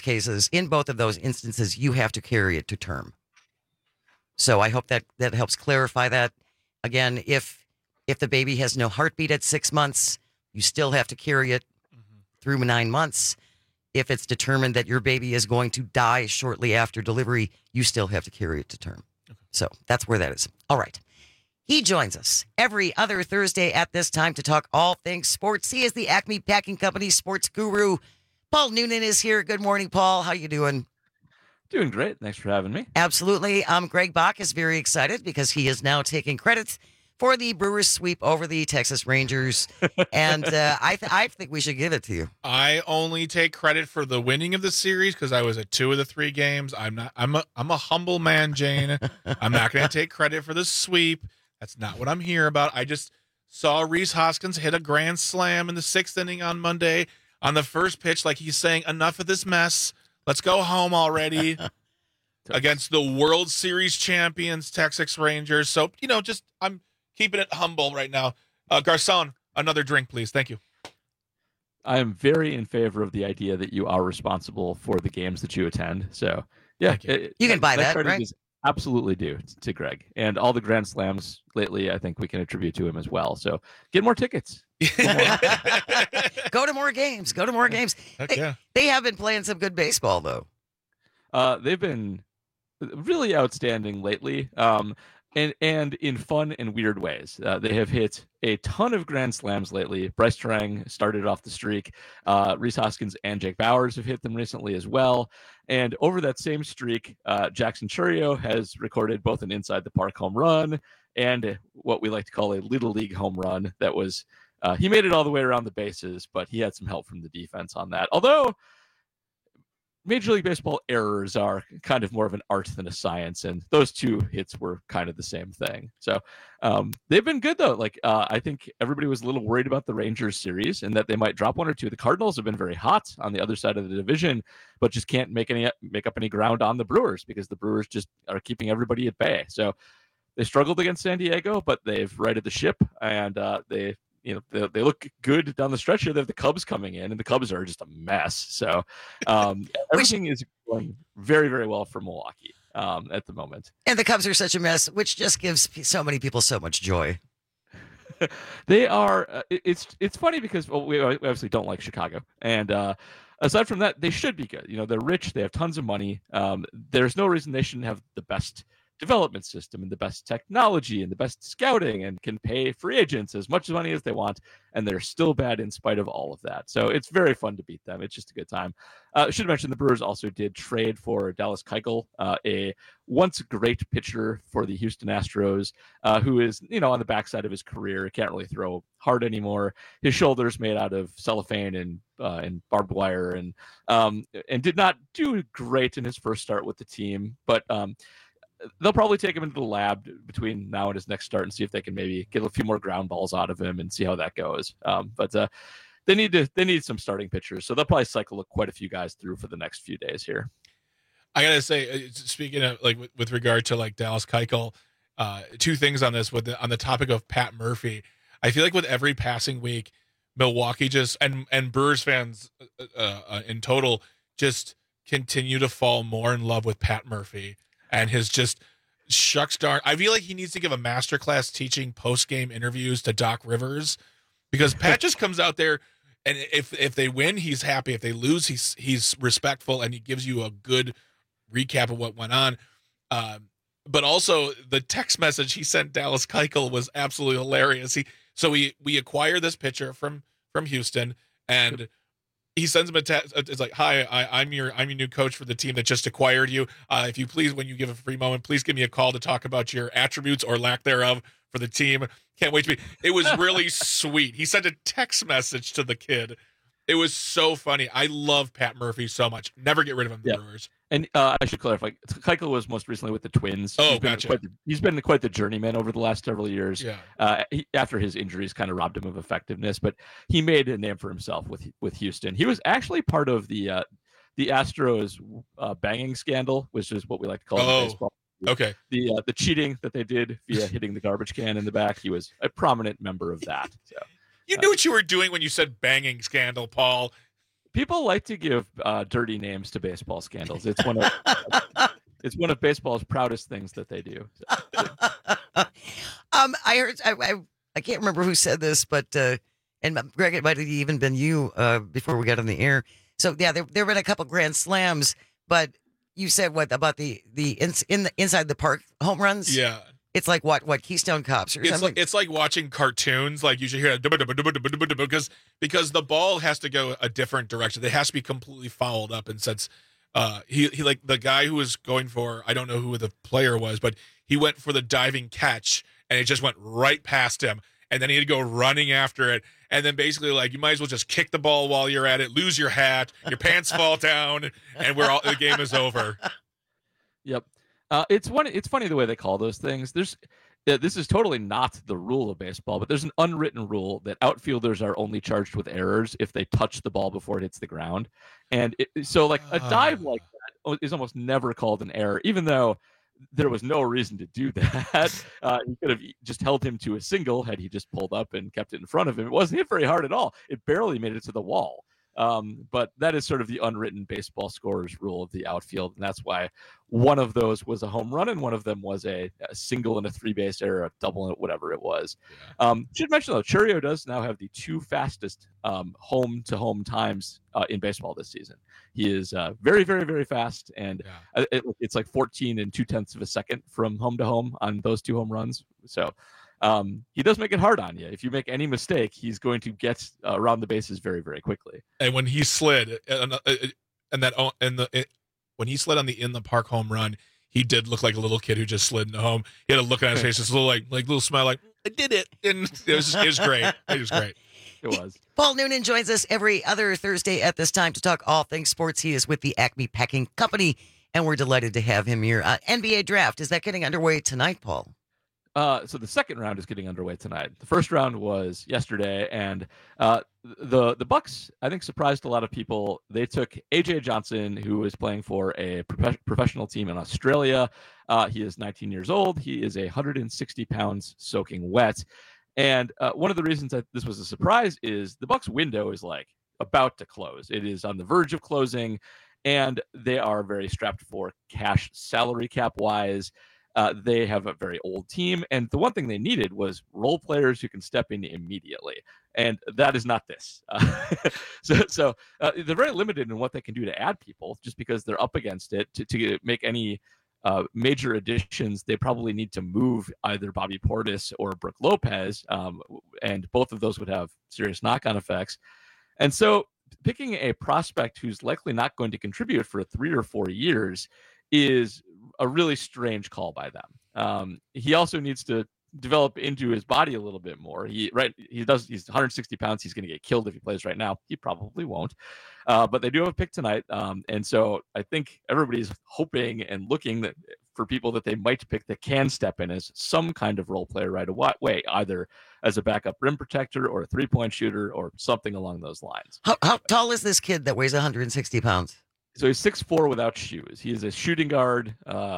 instances, you have to carry it to term. So I hope that helps clarify that. Again, if the baby has no heartbeat at 6 months, you still have to carry it through 9 months. If it's determined that your baby is going to die shortly after delivery, you still have to carry it to term. Okay. So that's where that is. All right. He joins us every other Thursday at this time to talk all things sports. He is the Acme Packing Company sports guru. Paul Noonan is here. Good morning, Paul. How you doing? Doing great. Thanks for having me. Absolutely. Greg Bach is very excited because he is now taking credit for the Brewers sweep over the Texas Rangers, and I think we should give it to you. I only take credit for the winning of the series because I was at 2 of the 3 games. I'm a humble man, Jane. I'm not going to take credit for the sweep. That's not what I'm here about. I just saw Rhys Hoskins hit a grand slam in the 6th inning on Monday on the first pitch, like he's saying, enough of this mess. Let's go home already. Against the World Series champions, Texas Rangers. So, I'm keeping it humble right now. Garcon, another drink, please. Thank you. I am very in favor of the idea that you are responsible for the games that you attend. So, yeah. You can buy that, right? Is absolutely due to Greg. And all the Grand Slams lately, I think we can attribute to him as well. So, get more tickets. Go to more games. They have been playing some good baseball, though. They've been really outstanding lately, and in fun and weird ways. They have hit a ton of Grand Slams lately. Bryce Terang started off the streak. Rhys Hoskins and Jake Bauers have hit them recently as well. And over that same streak, Jackson Chourio has recorded both an inside the park home run and what we like to call a little league home run. That was he made it all the way around the bases, but he had some help from the defense on that. Although Major League Baseball errors are kind of more of an art than a science, and those 2 hits were kind of the same thing. So they've been good, though. I think everybody was a little worried about the Rangers series and that they might drop 1 or 2. The Cardinals have been very hot on the other side of the division, but just can't make up any ground on the Brewers because the Brewers just are keeping everybody at bay. So they struggled against San Diego, but they've righted the ship, and they look good down the stretch here. They have the Cubs coming in, and the Cubs are just a mess. So everything is going very, very well for Milwaukee at the moment. And the Cubs are such a mess, which just gives so many people so much joy. They are. It's funny because we obviously don't like Chicago, and aside from that, they should be good. They're rich. They have tons of money. There's no reason they shouldn't have the best development system and the best technology and the best scouting and can pay free agents as much money as they want, and they're still bad in spite of all of that. So it's very fun to beat them. It's just a good time. I should mention the Brewers also did trade for Dallas Keuchel, a once great pitcher for the Houston Astros, who is, on the backside of his career, can't really throw hard anymore. His shoulder's made out of cellophane and barbed wire, and did not do great in his first start with the team, but they'll probably take him into the lab between now and his next start and see if they can maybe get a few more ground balls out of him and see how that goes. But they need some starting pitchers, so they'll probably cycle quite a few guys through for the next few days here. I gotta say, speaking of like with regard to like Dallas Keuchel, two things on this on the topic of Pat Murphy. I feel like with every passing week, Milwaukee just and Brewers fans in total just continue to fall more in love with Pat Murphy and his just shucks darn. I feel like he needs to give a masterclass teaching post-game interviews to Doc Rivers, because Pat just comes out there and if they win, he's happy. If they lose, he's respectful and he gives you a good recap of what went on. But also the text message he sent Dallas Keuchel was absolutely hilarious. We acquire this pitcher from Houston, and he sends him a text. It's like, "Hi, I'm your new coach for the team that just acquired you. If you please, when you give a free moment, please give me a call to talk about your attributes or lack thereof for the team. Can't wait to be." It was really sweet. He sent a text message to the kid. It was so funny. I love Pat Murphy so much. Never get rid of him, the Brewers. And I should clarify, Keuchel was most recently with the Twins. Oh, gotcha. He's been quite the journeyman over the last several years. Yeah. After his injuries kind of robbed him of effectiveness, but he made a name for himself with Houston. He was actually part of the Astros banging scandal, which is what we like to call it in baseball. Okay. The cheating that they did via hitting the garbage can in the back. He was a prominent member of that. So you knew what you were doing when you said banging scandal, Paul. People like to give dirty names to baseball scandals. It's one of baseball's proudest things that they do. So. I heard I can't remember who said this, but and Greg, it might have even been you before we got on the air. So yeah, there have been a couple grand slams, but you said what about the inside the park home runs? Yeah. It's like what Keystone Cops or something. It's like watching cartoons. Like you should hear because the ball has to go a different direction. It has to be completely fouled up. And since he like the guy who was going for, I don't know who the player was, but he went for the diving catch and it just went right past him. And then he had to go running after it. And then basically like you might as well just kick the ball while you're at it, lose your hat, your pants fall down, and the game is over. Yep. It's funny the way they call those things. This is totally not the rule of baseball, but there's an unwritten rule that outfielders are only charged with errors if they touch the ball before it hits the ground. And so like a dive like that is almost never called an error, even though there was no reason to do that. He could have just held him to a single had he just pulled up and kept it in front of him. It wasn't hit very hard at all. It barely made it to the wall. But that is sort of the unwritten baseball scorer's rule of the outfield, and that's why one of those was a home run and one of them was a single and a three-base error, a double, and whatever it was. Yeah. Should mention though, Chourio does now have the two fastest home-to-home times in baseball this season. He is very, very, very fast, and it's like 14 2/10 of a second from home to home on those two home runs. So. He does make it hard on you. If you make any mistake, he's going to get around the bases very, very quickly. And when he slid, when he slid on the in the park home run, he did look like a little kid who just slid into home. He had a look on his face, just a little like little smile, like I did it, and it was great. It was great. It was. Paul Noonan joins us every other Thursday at this time to talk all things sports. He is with the Acme Packing Company, and we're delighted to have him here. NBA draft, is that getting underway tonight, Paul? So the second round is getting underway tonight. The first round was yesterday, and the Bucks, I think, surprised a lot of people. They took AJ Johnson, who is playing for a professional team in Australia. He is 19 years old. He is 160 pounds soaking wet. And one of the reasons that this was a surprise is the Bucks window is like about to close. It is on the verge of closing, and they are very strapped for cash salary cap wise. They have a very old team, and the one thing they needed was role players who can step in immediately, and that is not this. So they're very limited in what they can do to add people, just because they're up against it. To make any major additions, they probably need to move either Bobby Portis or Brook Lopez, and both of those would have serious knock-on effects. And so picking a prospect who's likely not going to contribute for 3 or 4 years is a really strange call by them. He also needs to develop into his body a little bit more. He's 160 pounds. He's going to get killed if he plays right now. He probably won't. But they do have a pick tonight. And so I think everybody's hoping and looking for people that they might pick that can step in as some kind of role player right away, either as a backup rim protector or a three-point shooter or something along those lines. How tall is this kid that weighs 160 pounds? So he's 6'4" without shoes. He is a shooting guard.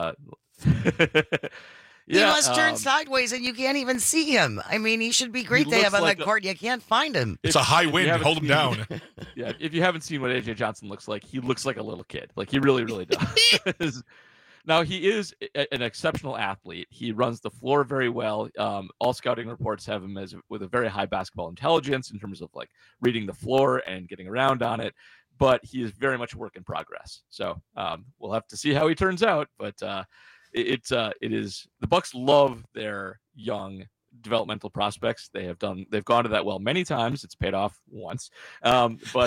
He must turn sideways and you can't even see him. I mean, he should be great to have on that court. You can't find him. It's a high wind. Hold him down. Yeah, if you haven't seen what AJ Johnson looks like, he looks like a little kid. Like, he really, really does. Now, he is an exceptional athlete. He runs the floor very well. All scouting reports have him with a very high basketball intelligence in terms of like reading the floor and getting around on it. But he is very much a work in progress. So we'll have to see how he turns out. But it is the Bucks love their young developmental prospects. They've gone to that well many times. It's paid off once, but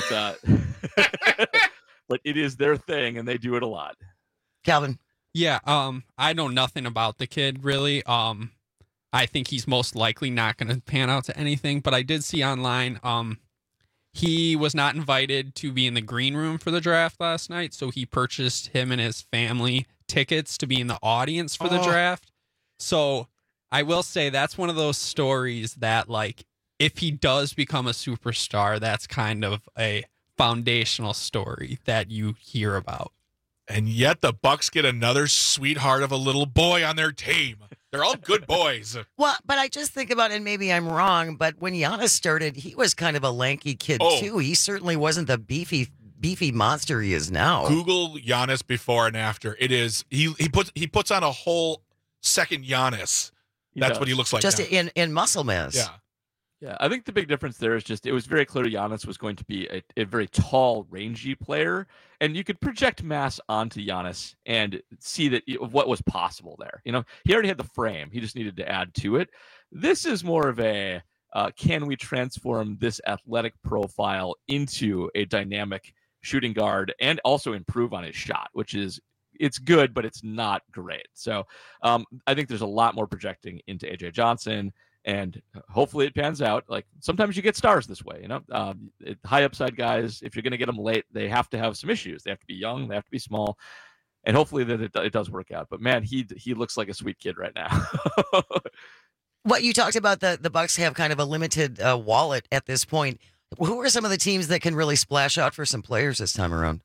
it is their thing, and they do it a lot. Calvin, yeah, I know nothing about the kid really. I think he's most likely not going to pan out to anything. But I did see online, he was not invited to be in the green room for the draft last night, so he purchased him and his family tickets to be in the audience for the draft. So I will say that's one of those stories that, like, if he does become a superstar, that's kind of a foundational story that you hear about. And yet the Bucks get another sweetheart of a little boy on their team. They're all good boys. Well, but I just think about it, and maybe I'm wrong, but when Giannis started, he was kind of a lanky kid too. He certainly wasn't the beefy monster he is now. Google Giannis before and after. It is he puts on a whole second Giannis. That's what he looks like just now. in muscle mass. Yeah, I think the big difference there is just it was very clear Giannis was going to be a very tall, rangy player, and you could project mass onto Giannis and see that what was possible there. You know, he already had the frame; he just needed to add to it. This is more of a can we transform this athletic profile into a dynamic shooting guard and also improve on his shot, which is it's good, but it's not great. So I think there's a lot more projecting into AJ Johnson. And hopefully it pans out. Like sometimes you get stars this way, you know. High upside guys, if you're going to get them late, they have to have some issues. They have to be young, they have to be small, and hopefully that it does work out. But man, he looks like a sweet kid right now. What you talked about, the Bucks have kind of a limited wallet at this point. Who are some of the teams that can really splash out for some players this time around?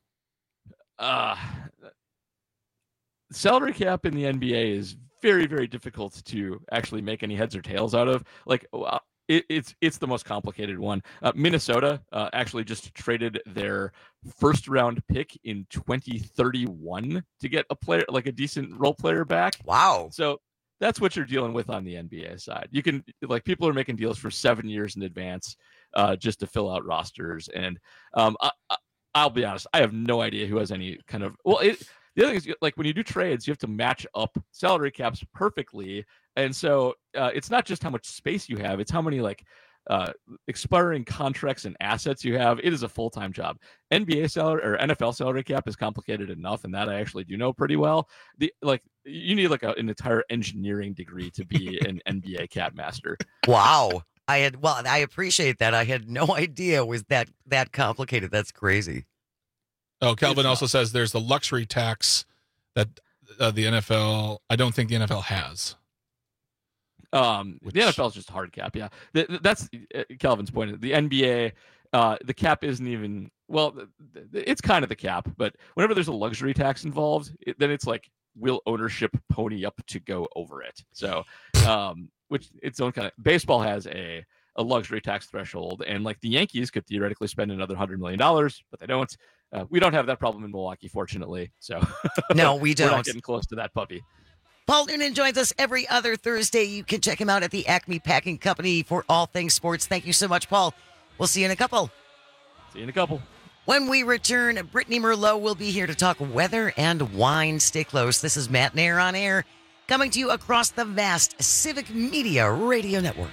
Salary cap in the NBA is very, very difficult to actually make any heads or tails out of. Like it's the most complicated one. Minnesota actually just traded their first round pick in 2031 to get a player, like a decent role player back. Wow. So that's what you're dealing with on the NBA side. You can like people are making deals for 7 years in advance just to fill out rosters. And I'll be honest, I have no idea who has any kind of the other thing is, like, when you do trades, you have to match up salary caps perfectly. And so it's not just how much space you have, it's how many, like, expiring contracts and assets you have. It is a full-time job. NBA salary or NFL salary cap is complicated enough, and that I actually do know pretty well. You need, like, an entire engineering degree to be an NBA cap master. Wow. I appreciate that. I had no idea it was that complicated. That's crazy. Oh, Calvin also says there's the luxury tax that the NFL, I don't think the NFL has. The NFL is just hard cap. Yeah. That's Calvin's point. The NBA, the cap isn't even, well, it's kind of the cap, but whenever there's a luxury tax involved, then it's like, will ownership pony up to go over it? So, which its own kind of, baseball has a luxury tax threshold, and like the Yankees could theoretically spend another $100 million, but they don't. We don't have that problem in Milwaukee, fortunately. So no, we don't. We're not getting close to that puppy. Paul Noonan joins us every other Thursday. You can check him out at the Acme Packing Company for all things sports. Thank you so much, Paul. We'll see you in a couple. See you in a couple. When we return, Brittany Merlot will be here to talk weather and wine. Stay close. This is Matt Nair on Air, coming to you across the vast Civic Media Radio Network.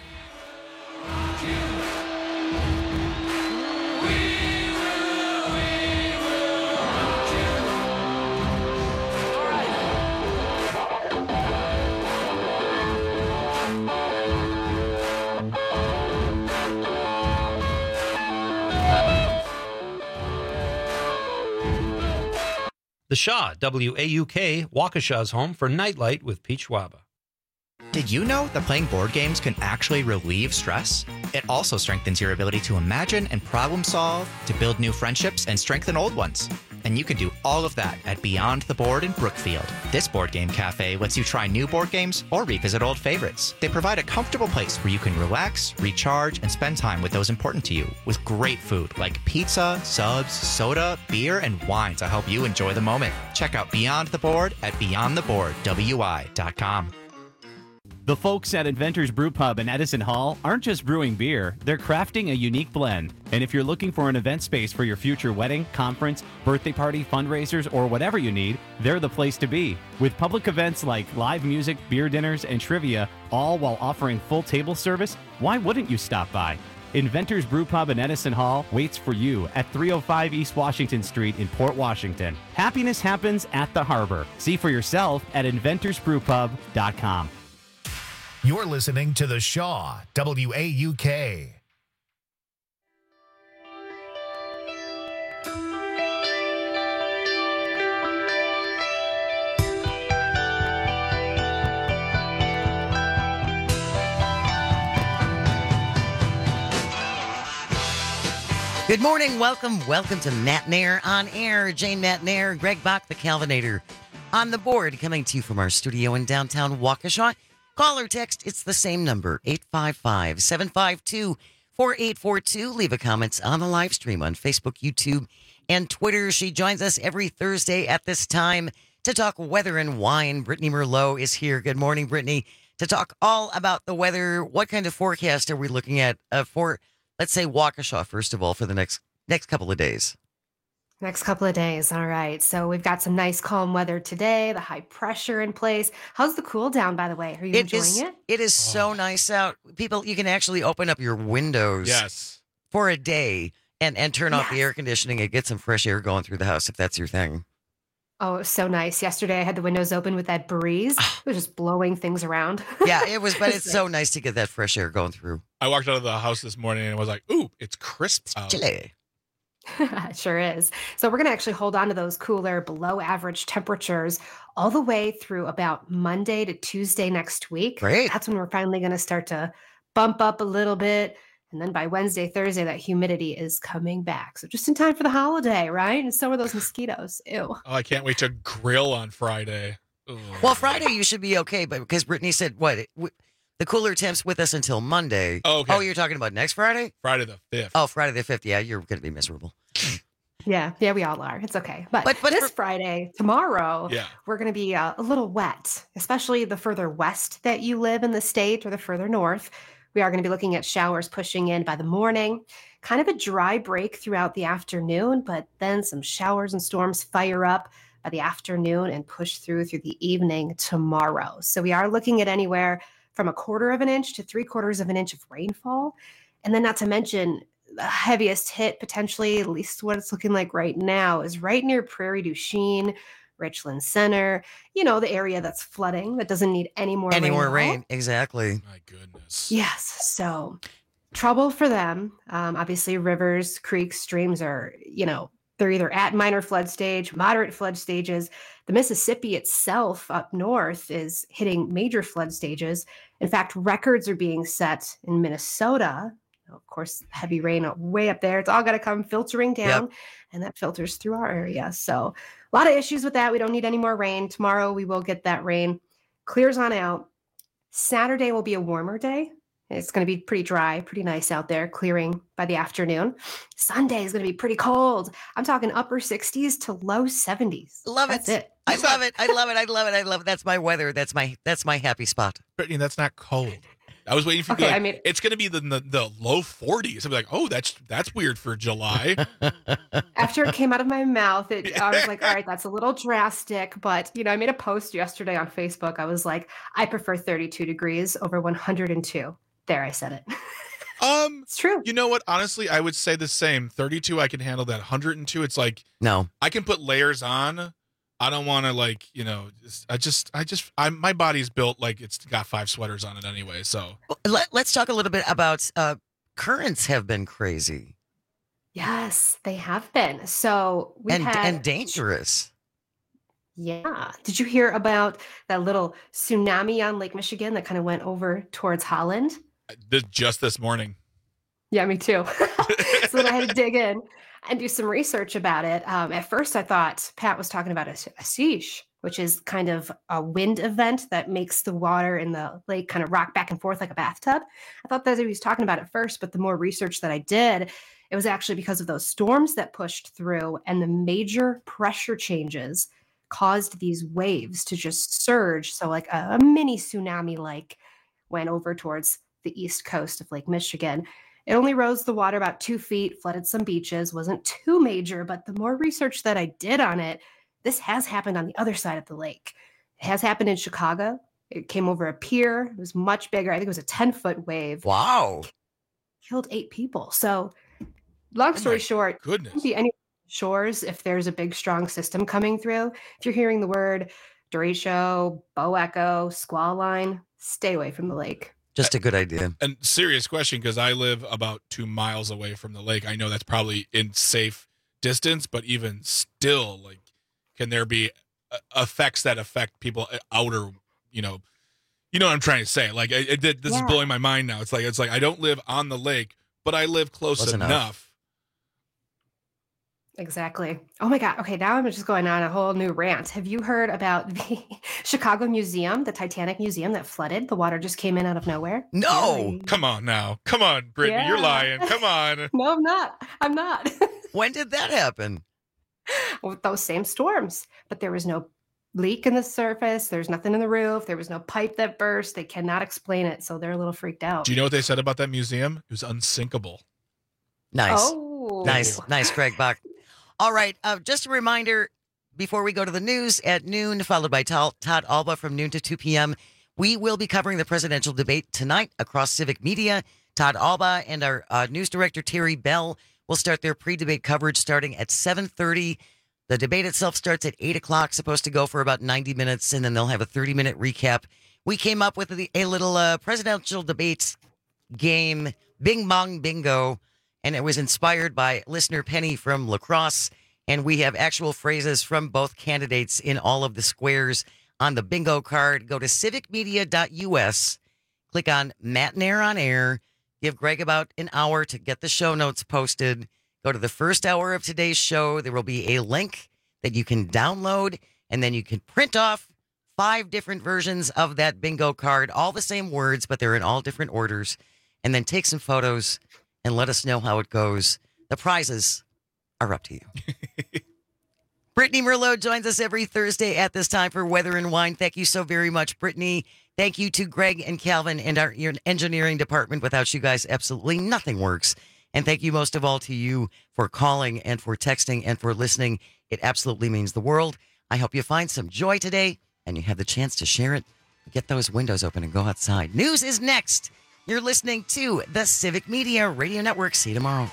The Shaw, WAUK, Waukesha's home for Nightlight with Pete Schwaba. Did you know that playing board games can actually relieve stress? It also strengthens your ability to imagine and problem solve, to build new friendships and strengthen old ones. And you can do all of that at Beyond the Board in Brookfield. This board game cafe lets you try new board games or revisit old favorites. They provide a comfortable place where you can relax, recharge, and spend time with those important to you with great food like pizza, subs, soda, beer, and wine to help you enjoy the moment. Check out Beyond the Board at beyondtheboardwi.com. The folks at Inventors Brew Pub in Edison Hall aren't just brewing beer, they're crafting a unique blend. And if you're looking for an event space for your future wedding, conference, birthday party, fundraisers, or whatever you need, they're the place to be. With public events like live music, beer dinners, and trivia, all while offering full table service, why wouldn't you stop by? Inventors Brew Pub in Edison Hall waits for you at 305 East Washington Street in Port Washington. Happiness happens at the harbor. See for yourself at inventorsbrewpub.com. You're listening to The Shaw, WAUK. Good morning. Welcome to Matt Nair on air. Jane Matt Nair, Greg Bach, the Calvinator, on the board, coming to you from our studio in downtown Waukesha. Call or text, it's the same number, 855-752-4842. Leave a comment on the live stream on Facebook, YouTube, and Twitter. She joins us every Thursday at this time to talk weather and wine. Brittany Merlot is here. Good morning, Brittany, to talk all about the weather. What kind of forecast are we looking at for, let's say, Waukesha, first of all, for the next couple of days? Next couple of days. All right. So we've got some nice calm weather today, the high pressure in place. How's the cool down, by the way? Are you enjoying it? It is so nice out. People, you can actually open up your windows for a day and turn off the air conditioning and get some fresh air going through the house if that's your thing. Oh, it was so nice. Yesterday I had the windows open with that breeze. It was just blowing things around. Yeah, it was, but it's so nice to get that fresh air going through. I walked out of the house this morning and was like, ooh, it's crisp out. Chilly. It sure is. So we're going to actually hold on to those cooler, below average temperatures all the way through about Monday to Tuesday next week. Great. That's when we're finally going to start to bump up a little bit. And then by Wednesday, Thursday, that humidity is coming back. So just in time for the holiday, right? And so are those mosquitoes. Ew. Oh, I can't wait to grill on Friday. Ugh. Well, Friday you should be okay, but because Brittany said, the cooler temps with us until Monday. Oh, okay. Oh, you're talking about next Friday? Friday the 5th. Oh, Friday the 5th. Yeah, you're going to be miserable. Yeah, we all are. It's okay. But this Friday, tomorrow, we're going to be a little wet, especially the further west that you live in the state or the further north. We are going to be looking at showers pushing in by the morning, kind of a dry break throughout the afternoon, but then some showers and storms fire up by the afternoon and push through the evening tomorrow. So we are looking at anywhere from 1/4 inch to 3/4 inch of rainfall. And then not to mention the heaviest hit potentially, at least what it's looking like right now, is right near Prairie du Chien, Richland Center, the area that's flooding, that doesn't need any more rain. Exactly. My goodness. Yes. So trouble for them. Obviously, rivers, creeks, streams are, they're either at minor flood stage, moderate flood stages. The Mississippi itself up north is hitting major flood stages. In fact, records are being set in Minnesota. Of course, heavy rain way up there. It's all got to come filtering down, and that filters through our area. So a lot of issues with that. We don't need any more rain. Tomorrow, we will get that rain. Clears on out. Saturday will be a warmer day. It's going to be pretty dry, pretty nice out there, clearing by the afternoon. Sunday is going to be pretty cold. I'm talking upper 60s to low 70s. That's it. I love it. I love it. That's my weather. That's my happy spot. Brittany, that's not cold. I was waiting for it's going to be the low 40s. I'm like, oh, that's weird for July. After it came out of my mouth, I was like, all right, that's a little drastic. But, I made a post yesterday on Facebook. I was like, I prefer 32 degrees over 102. There, I said it. It's true. You know what? Honestly, I would say the same. 32, I can handle that. 102, it's like, no, I can put layers on. I don't want to my body's built like it's got 5 sweaters on it anyway. So let's talk a little bit about currents have been crazy. Yes, they have been. So and dangerous. Yeah. Did you hear about that little tsunami on Lake Michigan that kind of went over towards Holland? Just this morning. Yeah, me too. So then I had to dig in. and do some research about it. At first, I thought Pat was talking about a siege, which is kind of a wind event that makes the water in the lake kind of rock back and forth like a bathtub. I thought that's what he was talking about at first, but the more research that I did, it was actually because of those storms that pushed through and the major pressure changes caused these waves to just surge. So like a mini tsunami like went over towards the east coast of Lake Michigan. It only rose the water about 2 feet, flooded some beaches, wasn't too major, but the more research that I did on it, this has happened on the other side of the lake. It has happened in Chicago. It came over a pier. It was much bigger. I think it was a 10-foot wave. Wow. Killed 8 people. So long story short, goodness. Be any shores if there's a big, strong system coming through. If you're hearing the word derecho, bow echo, squall line, stay away from the lake. Just a good idea. And serious question, because I live about 2 miles away from the lake. I know that's probably in safe distance, but even still, like, can there be effects that affect people outer, you know what I'm trying to say? Like, this is blowing my mind now. It's like I don't live on the lake, but I live close enough. Exactly. Oh my God. Okay, now I'm just going on a whole new rant. Have you heard about the Chicago Museum, the Titanic Museum that flooded? The water just came in out of nowhere. No. Really? Come on now. Come on, Brittany. You're lying. Come on. No, I'm not. I'm not. When did that happen? With those same storms. But there was no leak in the surface. There's nothing in the roof. There was no pipe that burst. They cannot explain it. So they're a little freaked out. Do you know what they said about that museum? It was unsinkable. Nice. Oh. Nice, Craig Bach. All right. Just a reminder before we go to the news at noon, followed by Todd Alba from noon to 2 p.m. We will be covering the presidential debate tonight across Civic Media. Todd Alba and our news director, Terry Bell, will start their pre-debate coverage starting at 7:30. The debate itself starts at 8 o'clock, supposed to go for about 90 minutes, and then they'll have a 30-minute recap. We came up with a little presidential debate game, Bing Bong Bingo, and it was inspired by listener Penny from La Crosse. And we have actual phrases from both candidates in all of the squares on the bingo card. Go to civicmedia.us, click on Matt and Air on Air, give Greg about an hour to get the show notes posted. Go to the first hour of today's show. There will be a link that you can download, and then you can print off 5 different versions of that bingo card, all the same words, but they're in all different orders, and then take some photos and let us know how it goes. The prizes are up to you. Brittany Merlot joins us every Thursday at this time for Weather and Wine. Thank you so very much, Brittany. Thank you to Greg and Calvin and our engineering department. Without you guys, absolutely nothing works. And thank you most of all to you for calling and for texting and for listening. It absolutely means the world. I hope you find some joy today and you have the chance to share it. Get those windows open and go outside. News is next. You're listening to the Civic Media Radio Network. See you tomorrow.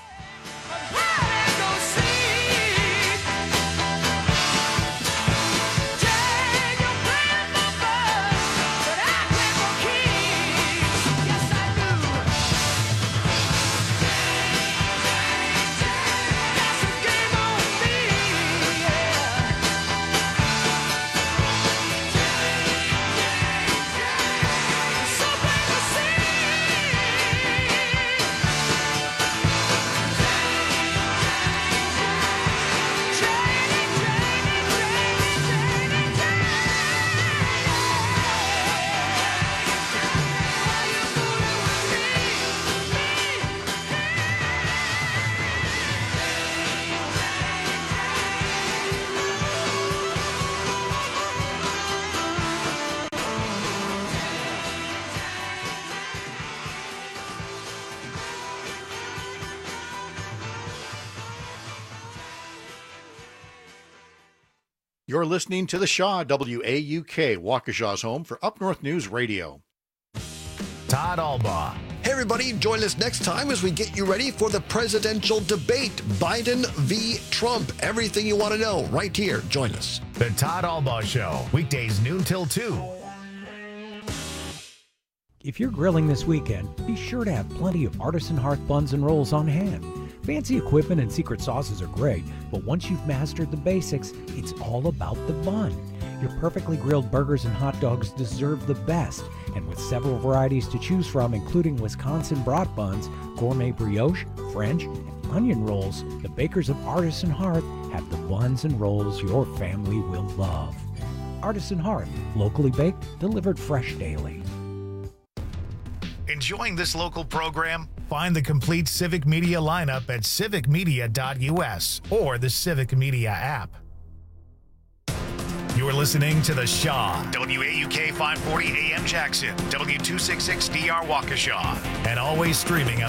You're listening to The Shaw, WAUK, Waukesha's home for Up North News Radio. Todd Alba. Hey, everybody, join us next time as we get you ready for the presidential debate, Biden v. Trump. Everything you want to know right here. Join us. The Todd Alba Show, weekdays noon till 2. If you're grilling this weekend, be sure to have plenty of artisan hearth buns and rolls on hand. Fancy equipment and secret sauces are great, but once you've mastered the basics, it's all about the bun. Your perfectly grilled burgers and hot dogs deserve the best, and with several varieties to choose from, including Wisconsin brat buns, gourmet brioche, French, onion rolls, the bakers of Artisan Hearth have the buns and rolls your family will love. Artisan Hearth, locally baked, delivered fresh daily. Enjoying this local program? Find the complete Civic Media lineup at civicmedia.us or the Civic Media app. You're listening to The Shaw, WAUK 540 AM Jackson, W266DR Waukesha, and always streaming on